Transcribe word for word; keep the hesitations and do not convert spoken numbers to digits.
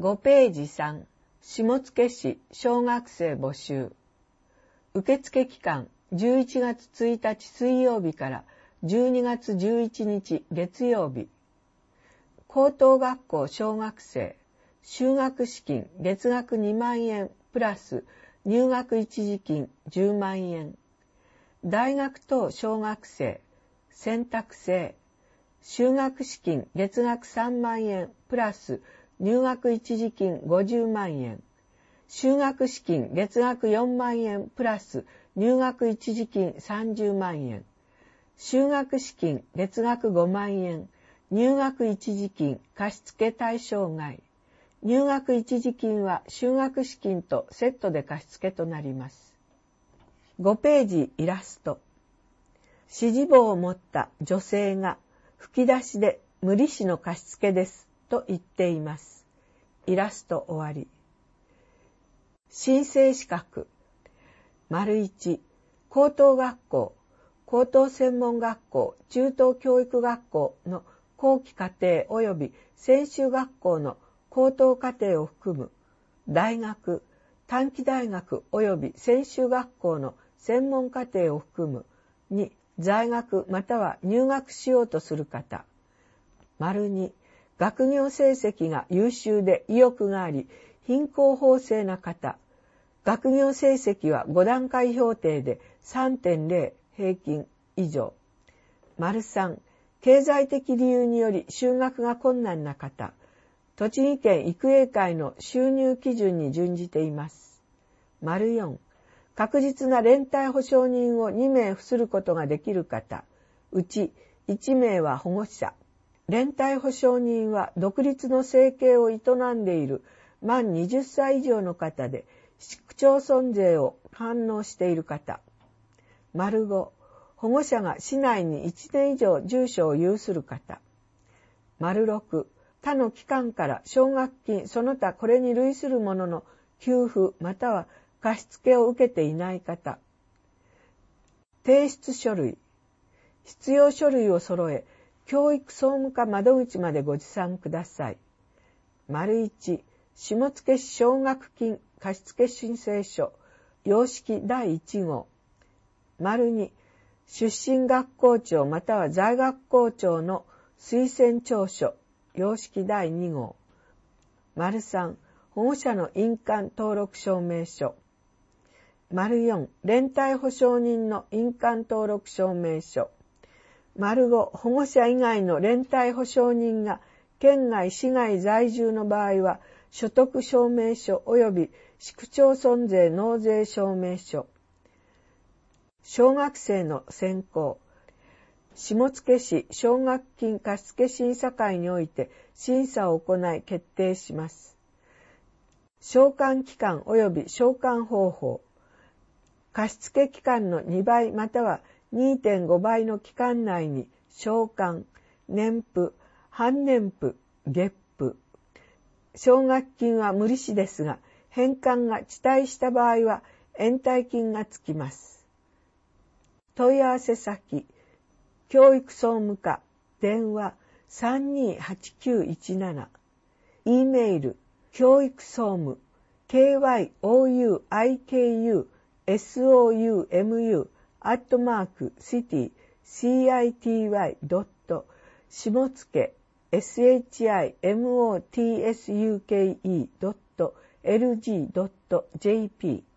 ごページさん、下野市小学生募集。受付期間じゅういちがつついたち水曜日からじゅうにがつじゅういちにち月曜日。高等学校小学生、修学資金月額にまんえんプラス入学一時金じゅうまんえん。大学等小学生、選択制、修学資金月額さんまんえんプラス入学一時金ごじゅうまんえん。修学資金月額よんまんえんプラス入学一時金さんじゅうまんえん。修学資金月額ごまんえん。入学一時金貸付対象外。入学一時金は修学資金とセットで貸付となります。ごページイラスト。指示簿を持った女性が吹き出しで無利子の貸付ですと言っています。イラスト終わり。申請資格。丸いち、高等学校、高等専門学校、中等教育学校の後期課程及び専修学校の高等課程を含む大学、短期大学及び専修学校の専門課程を含むに在学または入学しようとする方。丸に、学業成績が優秀で意欲があり、品行方正な方。学業成績はごだんかい評定で さんてんゼロ 平均以上。丸さん、経済的理由により就学が困難な方。栃木県育英会の収入基準に準じています。丸よん、確実な連帯保証人をにめい付することができる方。うちいちめいは保護者。連帯保証人は独立の生計を営んでいる満にじゅっさい以上の方で、市区町村税を反納している方。丸ご、保護者が市内にいちねん以上住所を有する方。丸ろく、他の機関から奨学金その他これに類するものの給付または貸付を受けていない方。提出書類。必要書類を揃え、教育総務課窓口までご持参ください。丸いち、下野市奨学金貸付申請書、様式だいいちごう。丸に、出身学校長または在学校長の推薦調書、様式だいにごう。丸さん、保護者の印鑑登録証明書。丸よん、連帯保証人の印鑑登録証明書。丸ご、保護者以外の連帯保証人が県外市外在住の場合は、所得証明書及び市区町村税納税証明書。小学生の選考。下野市奨学金貸付審査会において審査を行い決定します。償還期間及び償還方法。貸付期間のにばいまたは にてんごばいの期間内に償還、年付、半年付、月付。奨学金は無利子ですが、返還が遅滞した場合は延滞金がつきます。問い合わせ先、教育総務課、電話 さんにーはちきゅういちなな、E メール、教育総務、ケーワイオーユーアイケーユーエスオーユーエムユー アットマークシティ シーアイティーワイ ドット 下野 エスエイチアイエムオーティーエスユーケーイー ドット エルジー ドット ジェーピー